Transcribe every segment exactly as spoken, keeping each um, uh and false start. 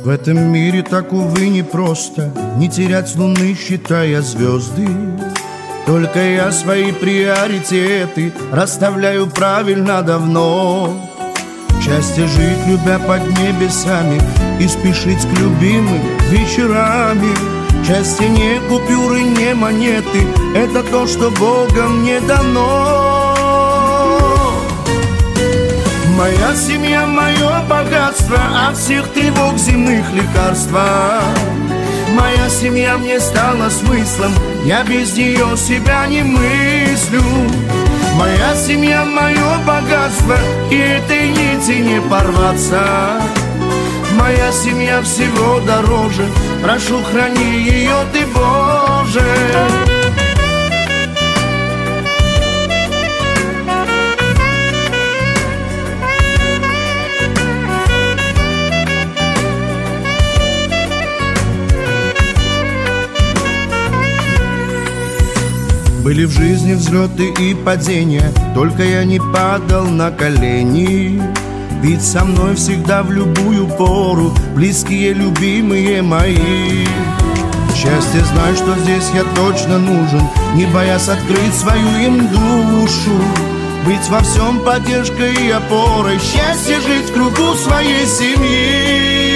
В этом мире так, увы, непросто не терять с луны, считая звезды. Только я свои приоритеты расставляю правильно давно. Счастье жить, любя под небесами, и спешить к любимым вечерами. Счастье не купюры, не монеты, это то, что Богом мне дано. Моя семья, мое богатство, от всех тревог земных лекарства. Моя семья мне стала смыслом, я без нее себя не мыслю. Моя семья, мое богатство, и этой нити не порваться. Моя семья всего дороже, прошу, храни ее ты, Боже. Были в жизни взлеты и падения, только я не падал на колени. Ведь со мной всегда в любую пору близкие, любимые мои. Счастье, знай, что здесь я точно нужен, не боясь открыть свою им душу. Быть во всем поддержкой и опорой, счастье жить в кругу своей семьи.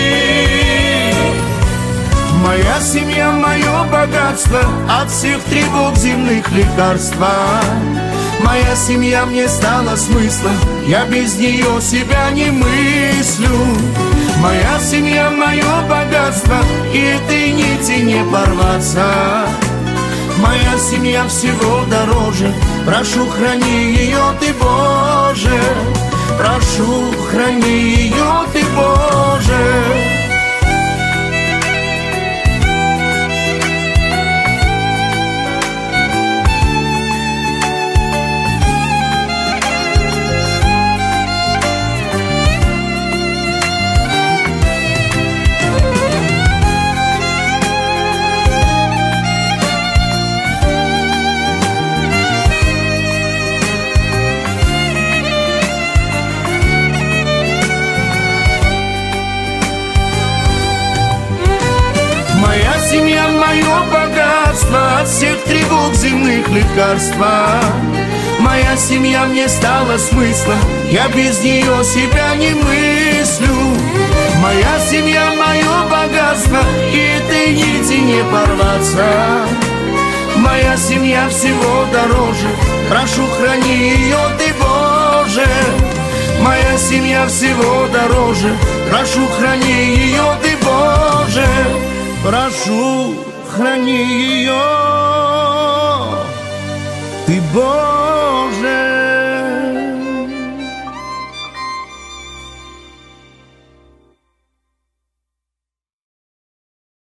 Моя семья, мое богатство, от всех тревог земных лекарства. Моя семья мне стала смыслом, я без нее себя не мыслю. Моя семья, мое богатство, и этой нити не порваться. Моя семья всего дороже, прошу, храни ее ты, Боже. Прошу, храни ее ты, Боже. Моя семья, мое богатство, от всех тревог земных лекарства. Моя семья мне стала смыслом, я без нее себя не мыслю. Моя семья, мое богатство, и этой нити не порваться. Моя семья всего дороже, прошу, храни ее ты, Боже. Моя семья всего дороже, прошу, храни ее ты, Боже. Прошу, храни ее ты, Боже.